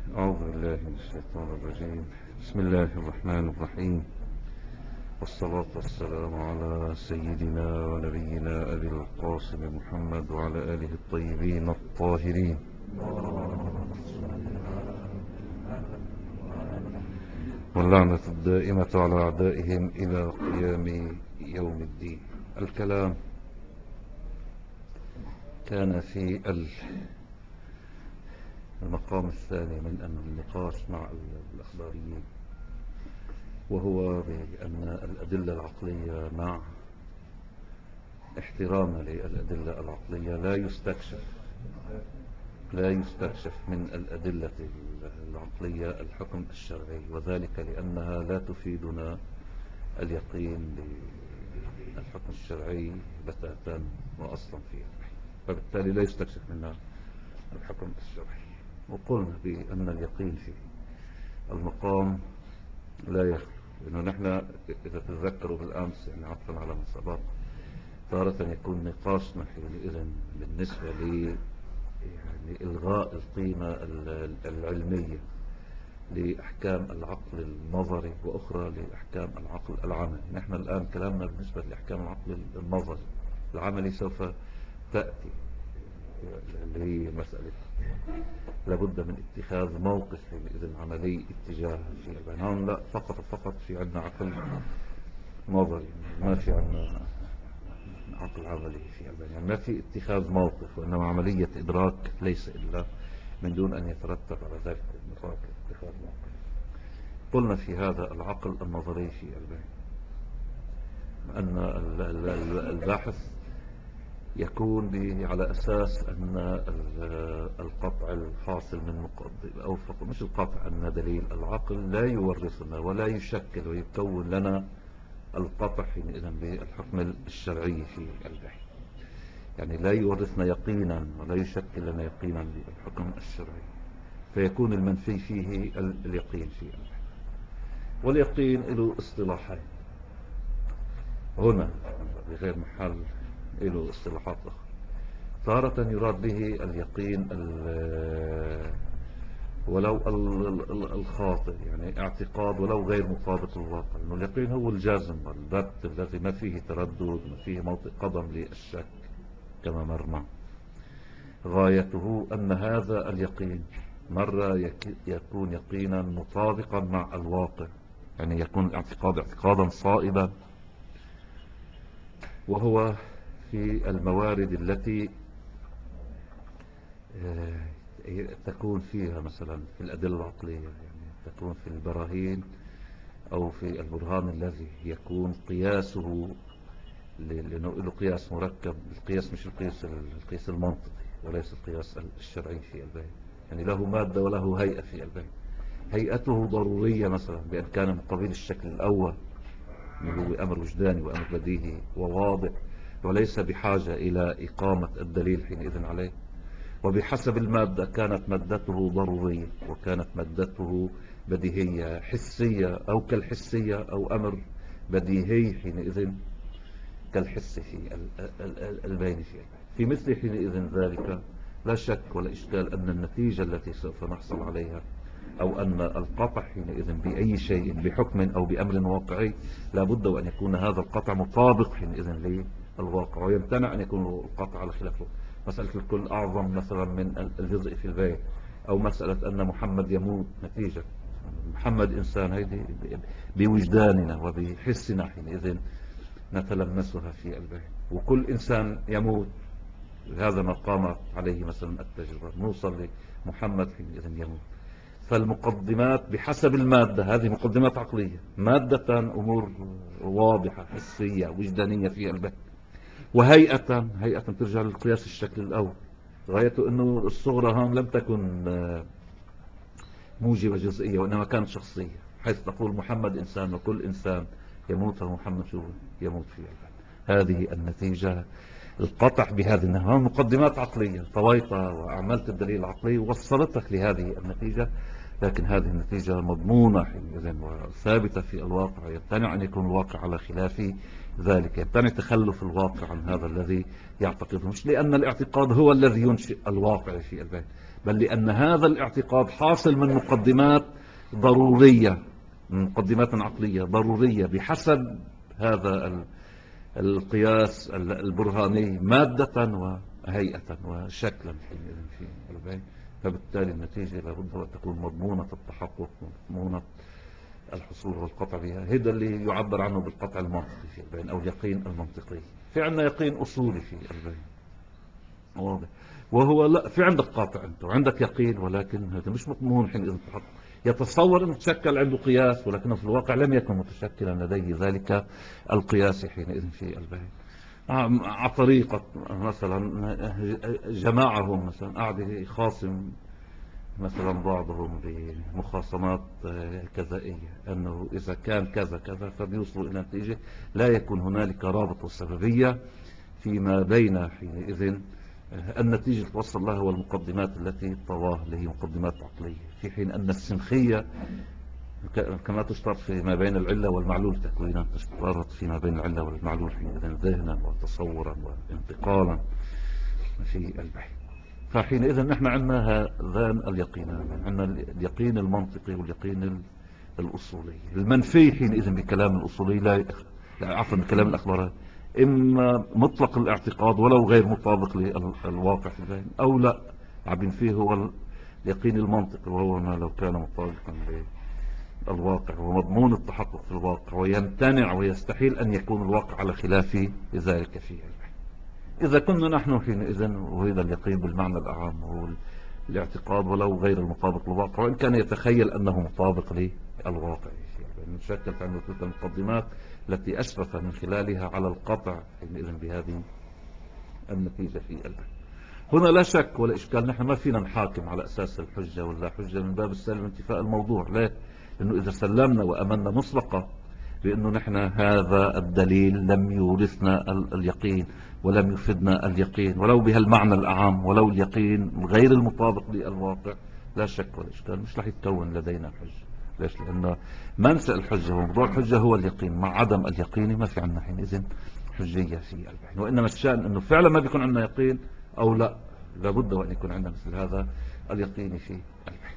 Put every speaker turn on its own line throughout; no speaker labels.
أعوذ بالله من الشيطان الرجيم. بسم الله الرحمن الرحيم، والصلاة والسلام على سيدنا ونبينا أبي القاسم محمد وعلى آله الطيبين الطاهرين، واللعنة الدائمة على أعدائهم إلى قيام يوم الدين. الكلام كان في المقام الثاني من النقاش مع الأخباريين، وهو بأن الأدلة العقلية مع احترام للأدلة العقلية لا يستكشف من الأدلة العقلية الحكم الشرعي، وذلك لأنها لا تفيدنا اليقين بالحكم الشرعي بتاتا وأصلا فيه، فبالتالي لا يستكشف منها الحكم الشرعي. وقلنا بأن اليقين في المقام لا يخلو، لأنه نحن إذا تذكروا بالأمس يعني عطفا على ما سبق، تارة يكون نقاشنا حينئذ بالنسبة يعني إلغاء القيمة العلمية لأحكام العقل النظري، وأخرى لأحكام العقل العملي. نحن الآن كلامنا بالنسبة لأحكام العقل النظري. العملي سوف تأتي، اللي هي مسألة لابد من اتخاذ موقف حينئذ عملي اتجاه في البنان. لا، فقط في عندنا عقل نظري، ما في عندنا عقل عملي في البنان، يعني ما في اتخاذ موقف، وإنما عملية إدراك ليس إلا من دون أن يترتب على ذلك النطاق اتخاذ موقف. قلنا في هذا العقل النظري في البنان أن الباحث يكون على أساس أن القطع الحاصل من مقدم، أو فقط مش القطع، أن دليل العقل لا يورثنا ولا يشكل ويكون لنا القطع حينئذ بالحكم الشرعي في البحث، يعني لا يورثنا يقينا ولا يشكل لنا يقينا بالحكم الشرعي، فيكون المنفي فيه اليقين في البحث. واليقين له اصطلاحين هنا بغير محل، له اصطلاحات أخرى. تارة يراد به اليقين ولو الخاطئ، يعني اعتقاد ولو غير مطابق الواقع، لأنه اليقين هو الجازم البت الذي ما فيه تردد، ما فيه موطئ قدم للشك كما مر معنا. غايته أن هذا اليقين مرة يكون يقينا مطابقا مع الواقع، يعني يكون الاعتقاد اعتقادا صائبا، وهو في الموارد التي تكون فيها مثلا في الأدلة العقلية، يعني تكون في البراهين أو في البرهان الذي يكون قياسه، لأنه له قياس مركب. القياس مش القياس المنطقي وليس القياس الشرعي في البيان، يعني له مادة وله هيئة في البيان. هيئته ضرورية مثلا بأن كان من قبيل الشكل الأول، اللي هو أمر وجداني وأمر بديهي وواضح، وليس بحاجة إلى إقامة الدليل حينئذ عليه. وبحسب المادة كانت مادته ضرورية، وكانت مادته بديهية حسية أو كالحسية، أو أمر بديهي حينئذ كالحس في البين في مثل حينئذ ذلك لا شك ولا إشكال أن النتيجة التي سوف نحصل عليها، أو أن القطع حينئذ بأي شيء بحكم أو بأمر واقعي، لابد وأن يكون هذا القطع مطابق حينئذ للواقع، ويمتنع أن يكون القطع على خلافه. مسألة الكل أعظم مثلا من الجزء في البيت، أو مسألة أن محمد يموت نتيجة محمد إنسان، هيدي بوجداننا وبحسنا حينئذ نتلمسها في البيت. وكل إنسان يموت، هذا ما قامت عليه مثلا التجربة، نوصل لمحمد حينئذ يموت. فالمقدمات بحسب المادة، هذه مقدمات عقلية، مادة أمور واضحة حسية وجدانية في البيت، وهيئة ترجع للقياس الشكل الأول. غايته أنه الصغرى هون لم تكن موجبة جزئية، وإنما كانت شخصية، حيث تقول محمد إنسان وكل إنسان يموت، فمحمد شو يموت في البيت. هذه النتيجة القطع بهذه النهاية مقدمات عقلية طويطة، وأعملت الدليل العقلي وصلتك لهذه النتيجة، لكن هذه النتيجة مضمونة حينئذ وثابتة في الواقع. يمتنع أن يكون الواقع على خلاف ذلك، يمتنع تخلف الواقع عن هذا الذي يعتقده، مش لأن الاعتقاد هو الذي ينشئ الواقع في البيت، بل لأن هذا الاعتقاد حاصل من مقدمات ضرورية، من مقدمات عقلية ضرورية بحسب هذا القياس البرهاني مادة وهيئة وشكلا في البين. فبالتالي النتيجة لابد أن تكون مضمونة التحقق، مضمونة الحصول والقطع بها. هذا اللي يعبر عنه بالقطع المنطقي في البين أو اليقين المنطقي. في عندنا يقين أصولي في البين، واضح، وهو لا، في عندك قاطع أنت وعندك يقين، ولكن هذا مش مضمون حينئذ التحقق. يتصور أن تشكل عنده قياس، ولكنه في الواقع لم يكن متشكلا لديه ذلك القياس حينئذ في البين. على طريقة مثلا جماعهم مثلا قاعد يخاصم مثلا بعضهم بمخاصمات كذائية، أنه إذا كان كذا كذا فبيوصلوا إلى نتيجة لا يكون هنالك رابط وسببية فيما بين حينئذ النتيجة توصل لها والمقدمات التي طواها اللي هي مقدمات عقلية، في حين أن السنخية كما تشترط فيما بين العلة والمعلول تكوينا، تشترط فيما بين العلة والمعلول حينئذ ذهنا وتصورا وانتقالا في البحث. فحينئذ نحن عندنا هذان اليقينان، عندنا اليقين المنطقي واليقين الأصولي. المنفي حينئذ بكلام الأصولي لا عفوا بكلام الأخبار إما مطلق الاعتقاد ولو غير مطابق للواقع في الذهن، أو لا عبين فيه هو اليقين المنطقي، وهو ما لو كان مطابقا للواقع ومضمون التحقق في الواقع، ويمتنع ويستحيل أن يكون الواقع على خلاف ذلك فيه. إذا كنا نحن حينئذ، وهذا اليقين بالمعنى الأعام هو الاعتقاد ولو غير المطابق للواقع، وإن كان يتخيل أنه مطابق للواقع، يعني نشكل عنه تلك المقدمات التي أشرف من خلالها على القطع حينئذ بهذه النتيجة في البحث. هنا لا شك ولا إشكال، نحن ما فينا نحاكم على أساس الحجة ولا حجة من باب السلم انتفاء الموضوع، لا، لأنه إذا سلمنا وأمنا مسبقة بأنه نحن هذا الدليل لم يورثنا اليقين ولم يفدنا اليقين ولو بهالمعنى الأعام، ولو اليقين غير المطابق للواقع، لا شك ولا إشكال مش رح يتكون لدينا حجة. ليش؟ لأنه منشأ الحجة وموضوع الحجة هو اليقين، مع عدم اليقين ما في عندنا حينئذ حجية في البحث. وإنما الشأن أنه فعلا ما بيكون عندنا يقين أو لا، لابد وأن يكون عندنا مثل هذا اليقين في البحث.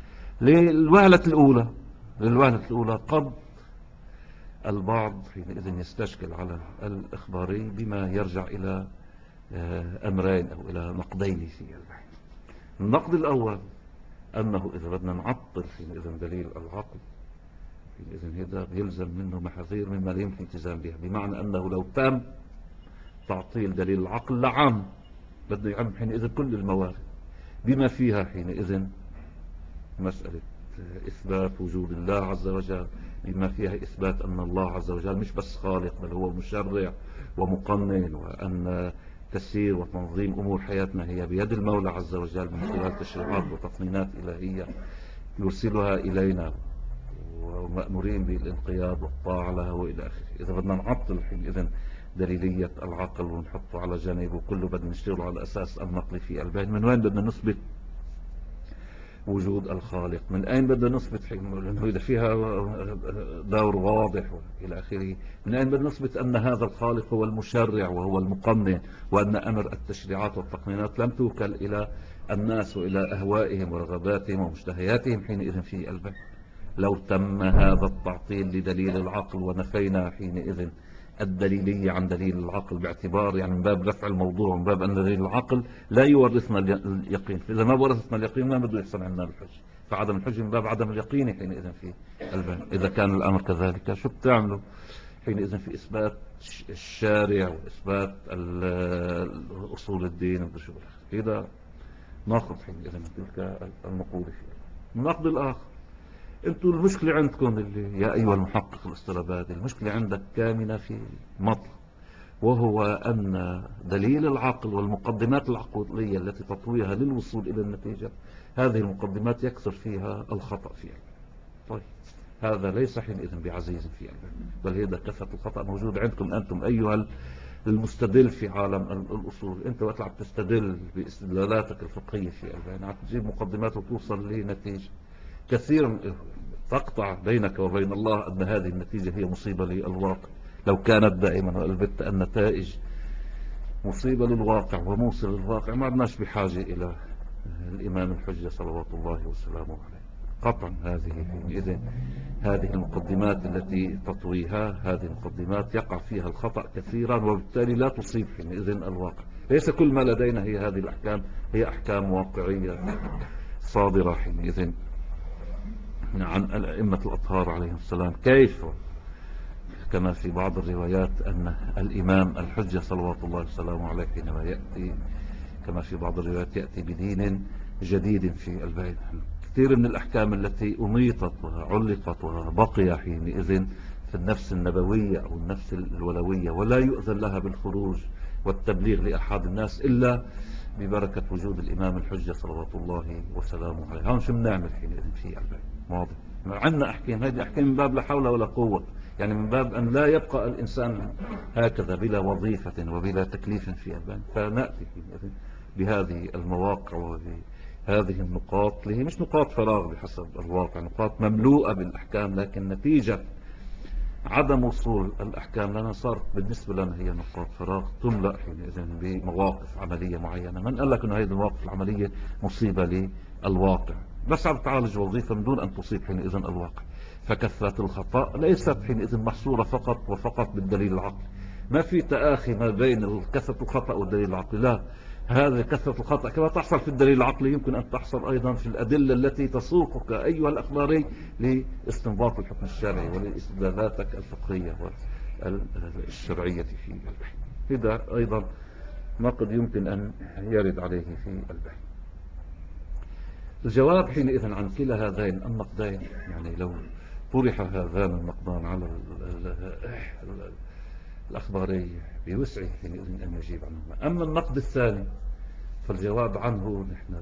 للوهلة الأولى قد البعض حينئذ يستشكل على الإخباري بما يرجع إلى أمرين أو إلى نقدين في البحث. النقد الأول أنه إذا بدنا نعطل حينئذ دليل العقل، حينئذ هذا يلزم منه محاذير مما لا يمكن التزام بها، بمعنى أنه لو تم تعطيل دليل العقل لعام، بده يعم حينئذ كل الموارد بما فيها حينئذ مسألة إثبات وجود الله عز وجل، بما فيها إثبات أن الله عز وجل مش بس خالق بل هو مشرع ومقنن، وأن تسيير وتنظيم أمور حياتنا هي بيد المولى عز وجل من خلال تشريعات وتقنينات إلهية يرسلها إلينا، ومأمورين بالانقياد والطاعة لها وإلى آخره. إذا بدنا نعطل حينئذ دليلية العقل ونحطه على جانب وكله بدنا نشتغل على أساس النقل في البين، من وين بدنا نثبت وجود الخالق؟ من أين بدنا نثبت لأنه إذا فيها دور واضح إلى آخره؟ من أين بدنا نثبت أن هذا الخالق هو المشرع وهو المقنن، وأن أمر التشريعات والتقنينات لم توكل إلى الناس وإلى أهوائهم ورغباتهم ومشتهياتهم حينئذ في البين؟ لو تم هذا التعطيل لدليل العقل ونفينا حينئذ الدليلية عن دليل العقل، باعتبار يعني من باب رفع الموضوع، من باب أن دليل العقل لا يورثنا اليقين، فإذا ما ورثنا اليقين ما بده يحصل عندنا الحج، فعدم الحج من باب عدم اليقين حينئذ في البين. إذا كان الأمر كذلك شو بتعملوا حينئذ في إثبات الشارع وإثبات أصول الدين وشو إذا ناخذ حينئذ من تلك النقود فيها. النقد الآخر، انتوا المشكلة عندكم اللي يا أيها المحقق الاسترابادي، المشكلة عندك كامنة في مطلب، وهو أن دليل العقل والمقدمات العقلية التي تطويها للوصول إلى النتيجة، هذه المقدمات يكثر فيها الخطأ فيها. طيب هذا ليس حينئذ بعزيز في علم، بل هذا كثرة الخطأ موجود عندكم أنتم أيها المستدل في عالم الأصول. أنت وقت عم تستدل باستدلالاتك الفقهية في علم عم تجيب مقدمات وتوصل لنتيجة كثيرا تقطع بينك وبين الله أن هذه النتيجة هي مصيبة للواقع. لو كانت دائما وأثبت النتائج مصيبة للواقع وموصل للواقع ما عدناش بحاجة إلى الإمام الحجة صلوات الله وسلامه عليه. قطعا هذه المقدمات التي تطويها، هذه المقدمات يقع فيها الخطأ كثيرا، وبالتالي لا تصيب حينئذ الواقع. ليس كل ما لدينا هي هذه الأحكام هي أحكام واقعية صادرة حينئذ عن الأئمة الأطهار عليهم السلام. كيف كما في بعض الروايات أن الإمام الحجة صلوات الله وسلامه عليه حينما يأتي، كما في بعض الروايات، يأتي بدين جديد في البيت. كثير من الأحكام التي أميطت وعلقت وبقي حينئذ في النفس النبوية أو النفس الولوية، ولا يؤذن لها بالخروج والتبليغ لأحد الناس إلا ببركة وجود الإمام الحجة صلوات الله وسلامه عليه. هون شو بنعمل حينئذ في البيت؟ واضح عندنا أحكام، هذه أحكام من باب لا حول ولا قوة، يعني من باب أن لا يبقى الإنسان هكذا بلا وظيفة وبلا تكليف في البيت. فنأتي بهذه المواقع وبهذه النقاط اللي هي مش نقاط فراغ بحسب الواقع، نقاط مملوءة بالأحكام، لكن نتيجة عدم وصول الأحكام لنا صارت بالنسبة لنا هي نقاط فراغ تملأ حينئذ بمواقف عملية معينة. من قال لك أن هذه المواقف العملية مصيبة للواقع؟ بس عم تعالج وظيفة من دون أن تصيب حينئذ الواقع. فكثرة الخطأ ليست حينئذ محصورة فقط وفقط بالدليل العقلي. ما في تآخي ما بين كثرة الخطأ والدليل العقلي، لا. هذه كثرة الخطأ كما تحصل في الدليل العقلي يمكن أن تحصل أيضا في الأدلة التي تسوقك أيها الأخباري لاستنباط الحكم الشرعي ولاستدلالاتك الفقهية والشرعية في البحث. هذا أيضا ما قد يمكن أن يرد عليه في البحث. الجواب حينئذ عن كلا هذين النقدين، يعني لو طرح هذان النقدان على الأخباري بوسعه حينئذ أن يجيب عنهما. أما النقد الثاني فالجواب عنه نحن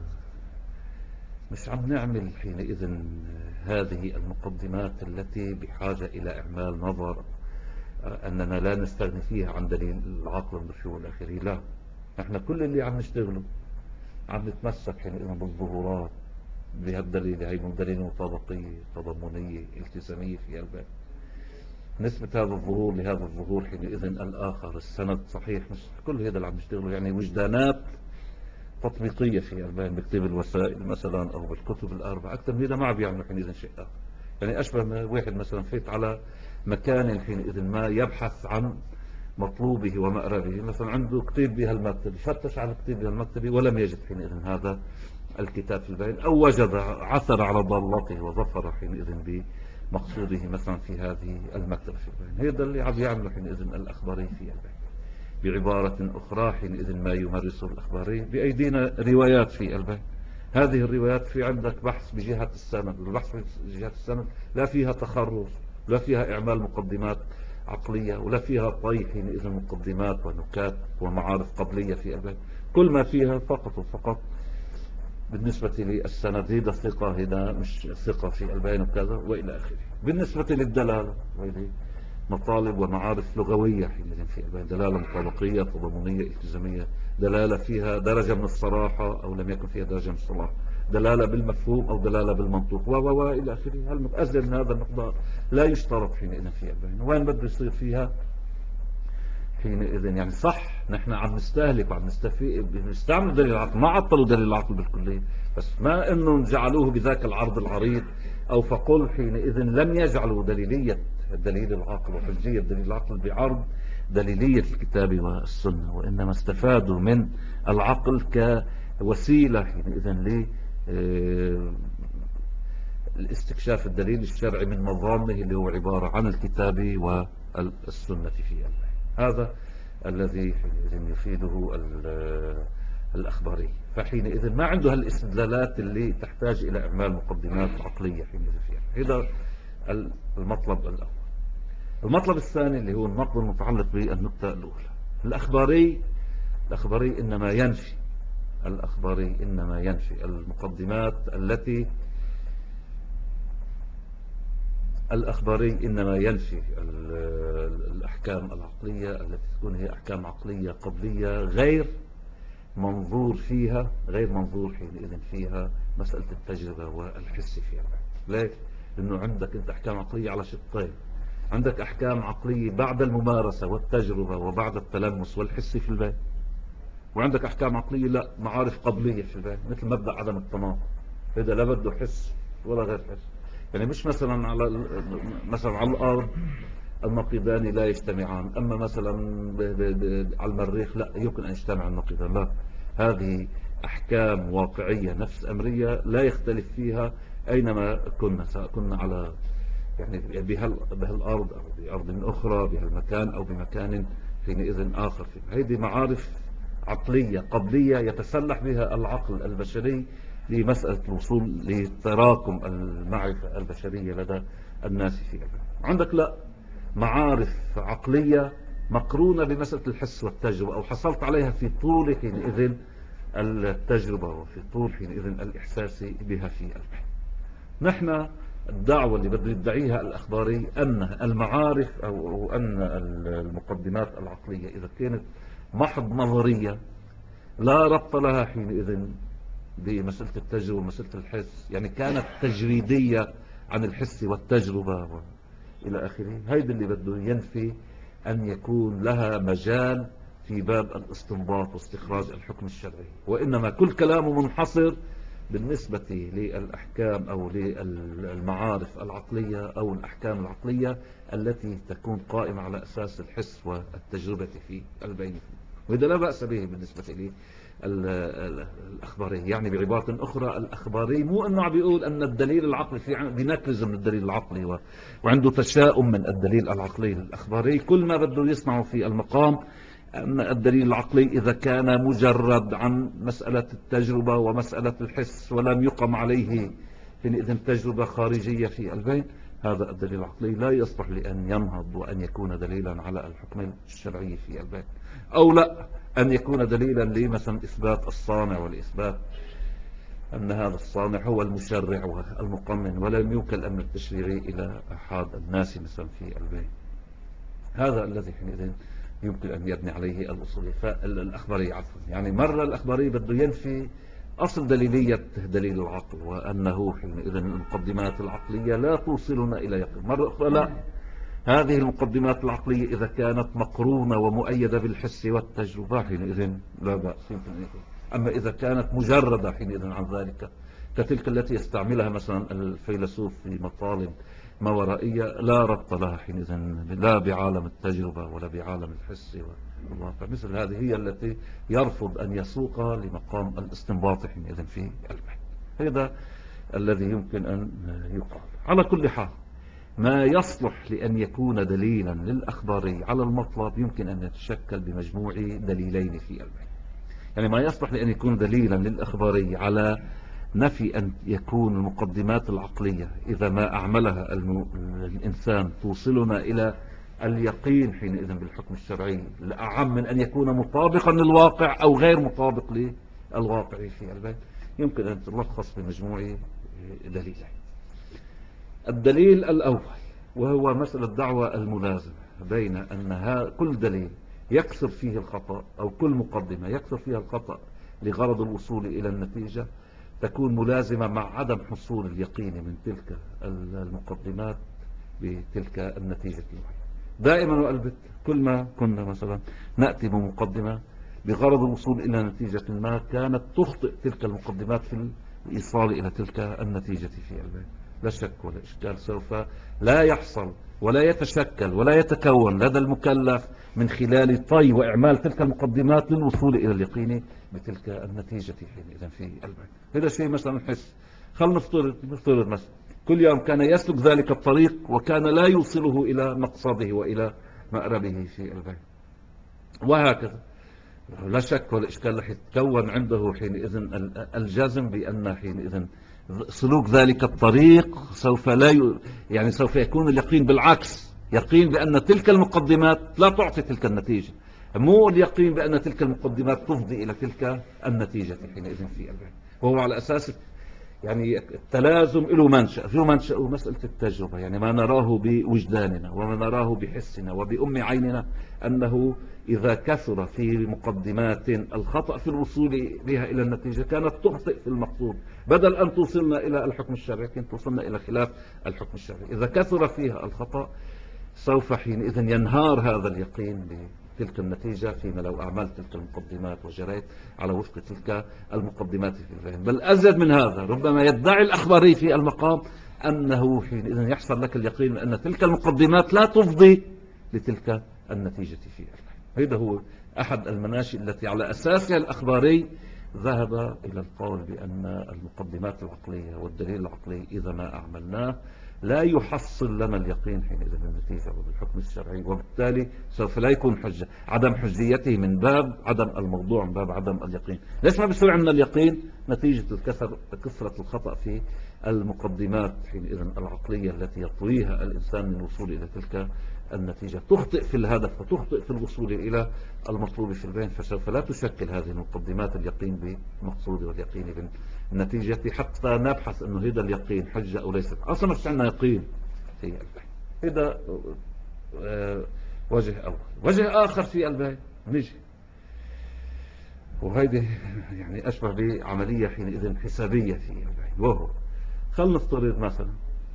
مش عم نعمل حينئذ هذه المقدمات التي بحاجة إلى إعمال نظر أننا لا نستغني فيها عن دليل العقل والنشوء والآخرين. لا، نحن كل اللي عم نشتغله عم نتمسك حينئذ بالظهورات بهالدليل، هي من دليل مطابقية تضمنية التزامية في الباب. نسبة هذا الظهور لهذا الظهور حينئذ الآخر، السند صحيح، مش كل هذا اللي عم نشتغله يعني وجدانات تطبيقية في الباب بكتب الوسائل مثلا أو بالكتب الأربعة. أكثر من هذا ما عم بيعملوا حينئذ شيء آخر. يعني أشبه ما واحد مثلا فيت على مكان حينئذ ما يبحث عن مطلوبه ومأربه، مثلا عنده كتاب بهالمكتبة، فتش على كتاب بهالمكتبة ولم يجد حينئذ هذا الكتاب في البين، أو وجد عثر على ضالته وظفر حينئذ بمقصوده مثلا في هذه المكتبة في البين. هذا اللي عم يعمله حينئذ الأخباري في البين. بعبارة أخرى حينئذ ما يمارسه الأخباري بأيدينا روايات في البين. هذه الروايات في عندك بحث بجهة السند، والبحث بجهة السند لا فيها تخرص، لا فيها إعمال مقدمات عقلية، ولا فيها طي حينئذ مقدمات ونكات ومعارف قبلية في البين. كل ما فيها فقط وفقط بالنسبة للسند هذا ثقة، هذا مش ثقة في البين وكذا وإلى آخره. بالنسبة للدلالة وهذه مطالب ومعارف لغوية حينئذ في البين، دلالة مطابقية تضمنية التزامية، دلالة فيها درجة من الصراحة أو لم يكن فيها درجة من الصراحة، دلالة بالمفهوم أو دلالة بالمنطوق وإلى آخره. هل أزل من هذا المقدار لا يشترط حينئذ في البين. وين بده يصير فيها حينئذ؟ يعني صح نحن عم نستهلك وعم بنستعمل دليل العقل، ما عطلوا دليل العقل بالكلية، بس ما انه جعلوه بذاك العرض العريض، او فقل حينئذ لم يجعلوا دليلية دليل العقل وحجية دليل العقل بعرض دليلية الكتاب والسنة، وإنما استفادوا من العقل كوسيلة حينئذ الاستكشاف الدليل الشرعي من مظانه اللي هو عبارة عن الكتاب والسنة في الله. هذا الذي حينئذ يفيده الأخباري. فحينئذ ما عنده هالاستدلالات اللي تحتاج إلى إعمال مقدمات عقلية حينئذ فيها. هذا المطلب الأول. المطلب الثاني اللي هو النقد المتعلق بالنقطة الأولى. الأخباري إنما ينفي المقدمات التي الأخباري إنما ينفي الأحكام العقلية التي تكون هي أحكام عقلية قبلية غير منظور حينئذ فيها مسألة التجربة والحس فيها. ليش؟ لأنه عندك أنت أحكام عقلية على شقين. عندك أحكام عقلية بعد الممارسة والتجربة وبعد التلمس والحس في البيت، وعندك أحكام عقلية لا، معارف قبلية في البال، مثل مبدأ عدم التناقض. هذا لا بده حس ولا غير حس. يعني مش مثلا على الأرض النقيضان لا يجتمعان، أما مثلا على المريخ لا يمكن أن يجتمع النقيضان. لا، هذه أحكام واقعية نفس أمرية لا يختلف فيها أينما كنا، سواء كنا على يعني بهالأرض أو بأرض أخرى، بهالمكان أو بمكان حينئذ آخر. هذه معارف عقلية قبلية يتسلح بها العقل البشري لمسألة الوصول لتراكم المعرفة البشرية لدى الناس في العالم. عندك لا، معارف عقلية مقرونة بمسألة الحس والتجربة، أو حصلت عليها في طول حينئذ التجربة وفي طول حينئذ الإحساس بها في البحث. نحن الدعوة اللي بده يدعيها الأخباري أن المعارف أو أن المقدمات العقلية إذا كانت محض نظرية لا ربط لها حينئذ بمسألة التجربة ومسألة الحس، يعني كانت تجريدية عن الحس والتجربة إلى آخره، هيدا اللي بده ينفي أن يكون لها مجال في باب الاستنباط واستخراج الحكم الشرعي، وإنما كل كلامه منحصر بالنسبة للأحكام أو للمعارف العقلية أو الأحكام العقلية التي تكون قائمة على أساس الحس والتجربة في البين. وهذا لا بأس به بالنسبة لي الأخباري. يعني بعبارة أخرى، الأخباري مو أنه بيقول أن الدليل العقلي في بينكز من الدليل العقلي وعنده تشاؤم من الدليل العقلي. الأخباري كل ما بده يصنعه في المقام أن الدليل العقلي إذا كان مجرد عن مسألة التجربة ومسألة الحس ولم يقم عليه حينئذ تجربة خارجية في البين، هذا الدليل العقلي لا يصلح لأن ينهض وأن يكون دليلا على الحكم الشرعي في البين، أو لا أن يكون دليلا لمثلا إثبات الصانع والإثبات أن هذا الصانع هو المشرع والمقنن، ولم يوكل الأمر التشريعي إلى أحد الناس مثلا في البين. هذا الذي حينئذ يمكن أن يبني عليه الأصولي الأخباري عفوا. يعني مرة الأخباري بده ينفي أصل دليلية دليل العقل، وأنه حينئذ المقدمات العقلية لا توصلنا إلى يقين. مرة أخرى لا، هذه المقدمات العقلية إذا كانت مقرونة ومؤيدة بالحس والتجربة حينئذ لا بأس يمكن أن يكون. أما إذا كانت مجردة حينئذ عن ذلك، كتلك التي يستعملها مثلا الفيلسوف في مطالب ما ورائية، لا ربط لها حينئذ لا بعالم التجربة ولا بعالم الحس والواقع. مثل هذه هي التي يرفض أن يسوق لمقام الاستنباط حينئذ في البحث. هذا الذي يمكن أن يقال. على كل حال، ما يصلح لأن يكون دليلا للأخباري على المطلب يمكن أن يتشكل بمجموع دليلين في البحث. يعني ما يصلح لأن يكون دليلا للأخباري على نفي أن يكون المقدمات العقلية إذا ما أعملها الإنسان توصلنا إلى اليقين حينئذ بالحكم الشرعي، لأعم من أن يكون مطابقا للواقع أو غير مطابق للواقع في البيت، يمكن أن تلخص بمجموع دليلين. الدليل الأول وهو مسألة الدعوة الملازمة بين أن كل دليل يكثر فيه الخطأ أو كل مقدمة يكثر فيها الخطأ لغرض الوصول إلى النتيجة تكون ملازمة مع عدم حصول اليقين من تلك المقدمات بتلك النتيجة المعينة. دائما وألبت كل ما كنا مثلا نأتي بمقدمة بغرض الوصول إلى نتيجة ما كانت تخطئ تلك المقدمات في الإيصال إلى تلك النتيجة في البيت، لا شك ولا إشكال سوف لا يحصل ولا يتشكل ولا يتكون لدى المكلف من خلال طي وإعمال تلك المقدمات للوصول إلى اليقين بتلك النتيجة حينئذ في البيت. هذا شيء مثلا نحس، خلينا نفترض مثلا كل يوم كان يسلك ذلك الطريق وكان لا يوصله إلى مقصده وإلى مأربه في البيت، وهكذا لا شك ولا إشكال رح يتكون عنده حينئذ الجزم بأن حينئذ سلوك ذلك الطريق سوف لا يعني سوف يكون اليقين بالعكس، يقين بأن تلك المقدمات لا تعطي تلك النتيجة، مو اليقين بأن تلك المقدمات تفضي إلى تلك النتيجة حينئذ في البيت. وهو على أساس يعني التلازم له منشأ مسألة التجربة، يعني ما نراه بوجداننا وما نراه بحسنا وبأم عيننا أنه إذا كثر في مقدمات الخطأ في الوصول بها إلى النتيجة كانت تخطئ في المقصود، بدل أن توصلنا إلى الحكم الشرعي كانت توصلنا إلى خلاف الحكم الشرعي. إذا كثر فيها الخطأ سوف حينئذ ينهار هذا اليقين تلك النتيجة فيما لو أعملت تلك المقدمات وجريت على وفق تلك المقدمات في الفهم. بل أزيد من هذا، ربما يدعي الأخباري في المقام أنه حينئذ يحصل لك اليقين أن تلك المقدمات لا تفضي لتلك النتيجة في الفهم. هذا هو أحد المناشئ التي على أساسها الأخباري ذهب إلى القول بأن المقدمات العقلية والدليل العقلي إذا ما أعملناه لا يحصل لنا اليقين حينئذ بالنتيجة وبالحكم الشرعي، وبالتالي سوف لا يكون حجة. عدم حجيته من باب عدم الموضوع، من باب عدم اليقين. ليش ما بيصير عندنا اليقين؟ نتيجة كثرة الخطأ في المقدمات حينئذ العقلية التي يطويها الإنسان من الوصول إلى تلك النتيجة. تخطئ في الهدف وتخطئ في الوصول إلى المطلوب في البين، فسوف لا تشكل هذه المقدمات اليقين بالمقصود واليقين بالنتيجة، حتى نبحث أنه هذا اليقين حجة أو ليست. أصلا ما فيش عندنا يقين في البين. هذا وجه أول. وجه آخر في البين نجي، وهذه يعني أشبه بعملية حينئذ حسابية في البين، وهو خلنا نفترض مثلا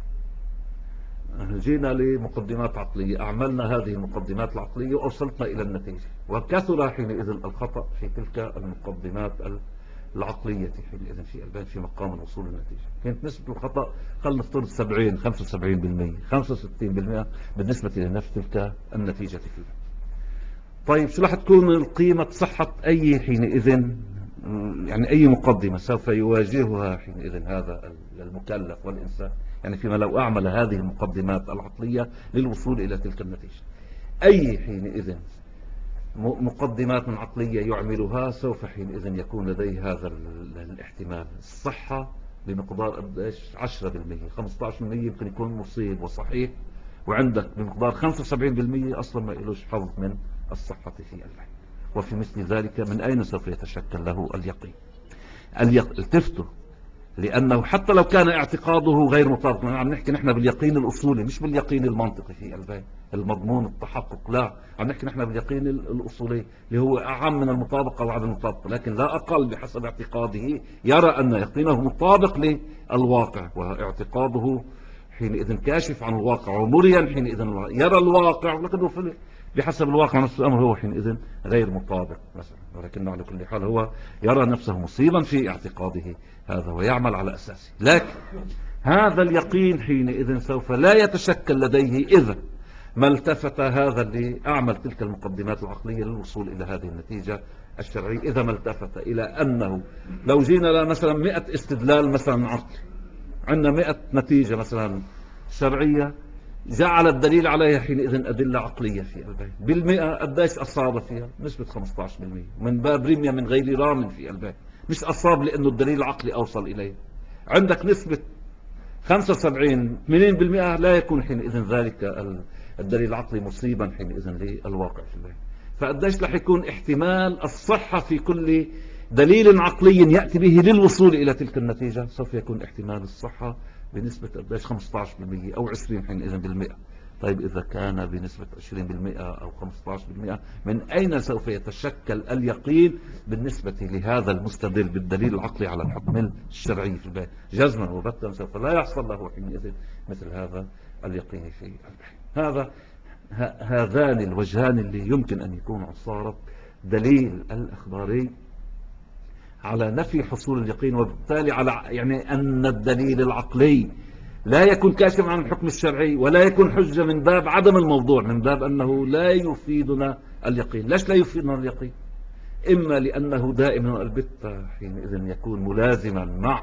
جينا لمقدمات عقلية، أعملنا هذه المقدمات العقلية وأوصلتنا إلى النتيجة، وكثر حينئذ الخطأ في تلك المقدمات العقلية حينئذ في البين في مقام الوصول للنتيجة. كانت نسبة الخطأ خلنا نفترض 70 75% 65% بالنسبة لنفس تلك النتيجة في البين. طيب شو راح تكون قيمة صحة أي حينئذ يعني أي مقدمة سوف يواجهها حينئذ هذا المكلف والإنسان، يعني فيما لو أعمل هذه المقدمات العقلية للوصول إلى تلك النتيجة؟ أي حينئذ مقدمات عقلية يعملها سوف حينئذ يكون لديه هذا الاحتمال الصحة بمقدار قديش 10%، 15% يمكن يكون مصيب وصحيح، وعندك بمقدار 75% أصلا ما إلوش حظ من الصحة في البين. وفي مثل ذلك من أين سوف يتشكل له اليقين؟ التفتوا، لأنه حتى لو كان اعتقاده غير مطابق، عم نحكي نحن باليقين الأصولي مش باليقين المنطقي في البين المضمون التحقق، لا، عم نحكي نحن باليقين الأصولي اللي هو أعم من المطابقة وعدم المطابقة، لكن لا أقل بحسب اعتقاده يرى أن يقينه مطابق للواقع، واعتقاده حينئذ كاشف عن الواقع ومريا حينئذ يرى الواقع، ولكنه بحسب الواقع نفس الأمر هو حينئذ غير مطابق مثلا، ولكنه على كل حال هو يرى نفسه مصيبا في اعتقاده هذا ويعمل على أساسه. لكن هذا اليقين حينئذ سوف لا يتشكل لديه إذا ما التفت هذا اللي أعمل تلك المقدمات العقلية للوصول إلى هذه النتيجة الشرعية، إذا ما التفت إلى أنه لو جينا مثلا 100 استدلال مثلا عقلي، عندنا 100 نتيجة مثلا شرعية، جعل الدليل عليها حينئذ أدلة عقلية في البين، بالمئة قديش أصاب فيها؟ نسبة 15%، من باب رمية من غير رام في البين، مش أصاب لأنه الدليل العقلي أوصل إليه. عندك نسبة 75 80% لا يكون حينئذ ذلك الدليل العقلي مصيبا حينئذ للواقع في البين. فقديش رح يكون احتمال الصحة في كل دليل عقلي يأتي به للوصول إلى تلك النتيجة؟ سوف يكون احتمال الصحة بنسبة قديش 15% أو 20 حينئذ بالمئة. طيب إذا كان بنسبة 20% أو 15%، من أين سوف يتشكل اليقين بالنسبة لهذا المستدل بالدليل العقلي على الحكم الشرعي في البين؟ جزما وبتا سوف لا يحصل له حينئذ مثل هذا اليقين في البين. هذان الوجهان اللي يمكن أن يكون عصارة دليل الأخباري على نفي حصول اليقين، وبالتالي على يعني أن الدليل العقلي لا يكون كاشفا عن الحكم الشرعي ولا يكون حجة من باب عدم الموضوع، من باب أنه لا يفيدنا اليقين. ليش لا يفيدنا اليقين؟ إما لأنه دائما البتة حينئذ يكون ملازما مع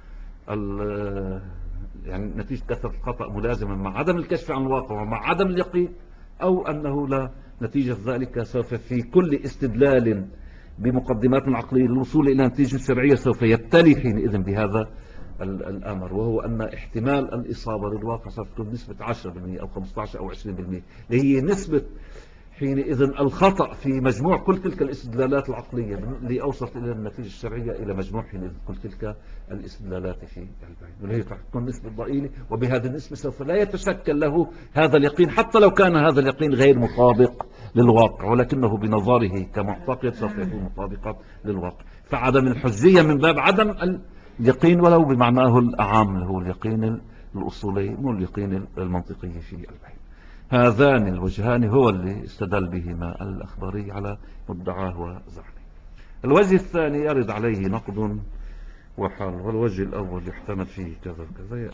يعني نتيجة كثرة الخطأ ملازما مع عدم الكشف عن الواقع ومع عدم اليقين، أو أنه لا، نتيجة ذلك سوف في كل استدلال بمقدمات عقلية للوصول إلى نتيجة شرعية سوف يبتلي حينئذ بهذا الأمر، وهو أن احتمال الإصابة للواقع سوف تكون نسبة 10% أو 15 أو 20%، اللي هي نسبة حينئذ الخطأ في مجموع كل تلك الاستدلالات العقلية اللي أوصلت إلى النتيجة الشرعية إلى مجموع حينئذ كل تلك الاستدلالات في البين، وهي راح تكون نسبة ضئيلة، وبهذه النسبة سوف لا يتشكل له هذا اليقين، حتى لو كان هذا اليقين غير مطابق للواقع، ولكنه بنظره كمعتقد سوف يكون مطابقا للواقع. فعدم الحجية من باب عدم اليقين ولو بمعناه الأعام اللي هو اليقين الأصولي مو اليقين المنطقي في البين. هذان الوجهان هو اللي استدل بهما الأخضري على مدعاه وزعمه. الوجه الثاني يرد عليه نقد وحل، والوجه الأول يحتمل فيه كذا كذا.